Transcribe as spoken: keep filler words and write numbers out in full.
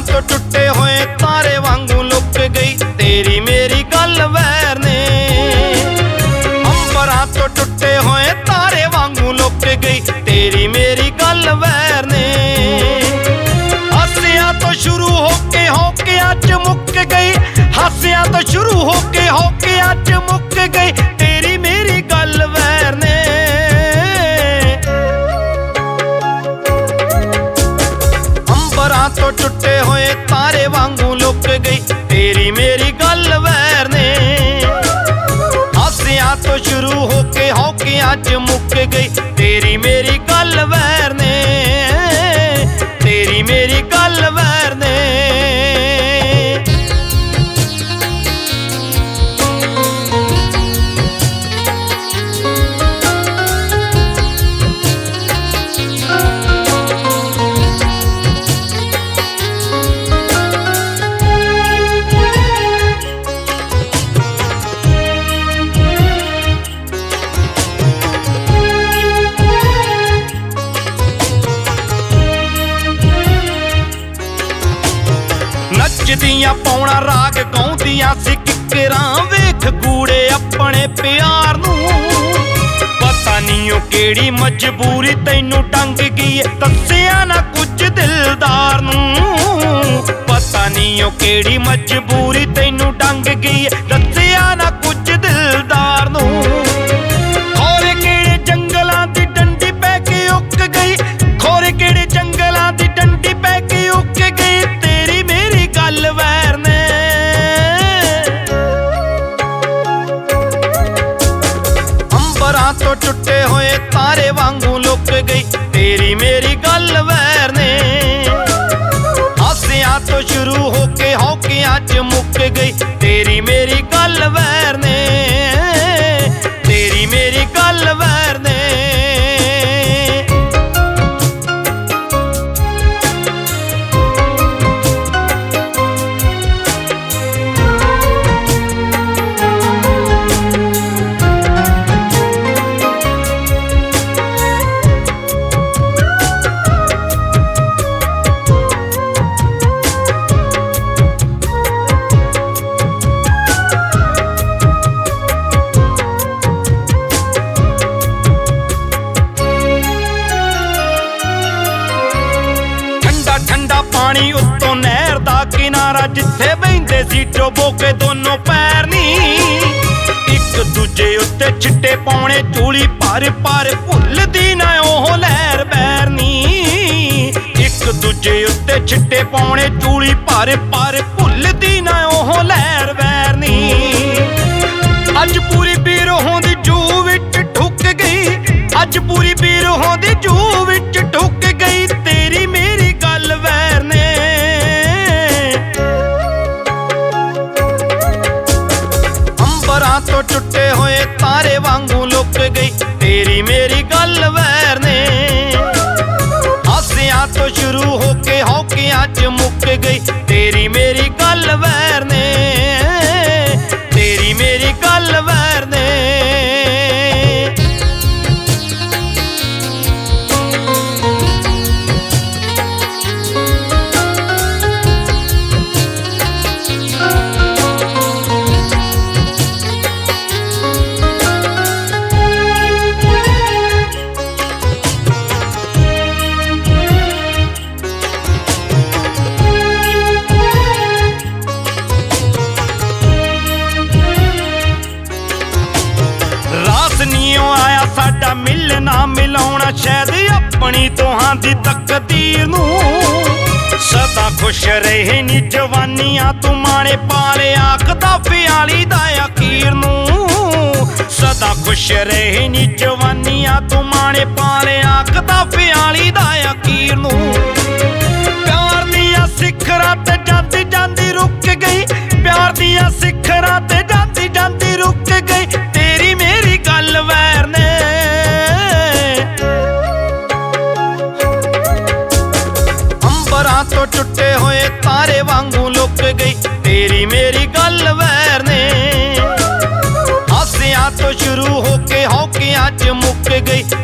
तो टुटे होए तारे वांगू लुक गई तेरी मेरी गल वैर ने। अंबरां तो टुटे होए तारे वांगू लुक गई तेरी मेरी गल वैर ने। हासिया तो शुरू होके होके अज मुक गई, हासिया तो शुरू होके होके अज मुक गई तेरी मेरी गल वैर ने। अंबरां तो टुटे होए तारे वांगू लुक गई तेरी मेरी गल वैर ने। हासिया तो शुरू होके होके अज मुक गई तेरी मेरी गल वैर ने, तेरी मेरी गल वैर ने। नचदियां पौना राग गाउंदियां सी किकरां वेख कूड़े अपने प्यार नूं। पता नहीं ओ केड़ी मजबूरी तैनू टंग गई दस्सिया ना कुछ दिलदार नूं। पता नहीं ओ केड़ी मजबूरी तैनू टंग गई दस्सिया ना कुछ दिलदार नूं। खोरे केड़े जंगलां दी डंडी पै के उक गई, खोरे केड़े जंगलां दी डंडी पै के उक गई तेरी मेरी गल वैर ने। अंबरां तो टुटे होए तारे वांगू लुक गई तेरी मेरी गल वैर ने। हासिया तो शुरू होके होके अज मुक गई तेरी मेरी गल वैर ने, तेरी मेरी गल वैर ने। पानी उत्तों नहर दा किनारा जिथे बहिंदे सी डोबो के दोनों पैर नी। एक दूजे उत्ते छिट्टे पाउणे चूली पर पर भुलदी ना ओह लहर बैर नी। एक दूजे उत्ते छिट्टे पाउणे चूली पर पर भुलदी ना ओह लहर बैर नी। अज पूरी बीरों दी जू विच ठुक गई, अज पूरी बीरों दी जू विच ठुक गई तेरी मेरी गल वैर ने। अंबरां तो टुटे होए तारे वांगू लुक गई तेरी मेरी गल वैर ने। हासिया तो शुरू होके होके अज मुक गई तेरी मेरी गल वैर ने, तेरी मेरी गल वैर ने। आया साडा मिलना मिलाउणा शायद अपनी दोहां दी तकदीर नूं। सदा खुश रहे नी जवानियां तू माणे पाले आखदा फियाली दा अखीर नूं। सदा खुश रहे नी जवानियां तू माणे पाले आखदा फियाली दा अखीर नूं। प्यार दियां सिखरां ते जांदी जांदी रुक गई, प्यार दियां सिखरां ते जांदी जांदी रुक गई तेरी मेरी गल वैर ने। अंबरां तो टुटे होए तारे वांगू लुक गई तेरी मेरी गल वैर ने। हासिया तो शुरू होके होके अज मुक गई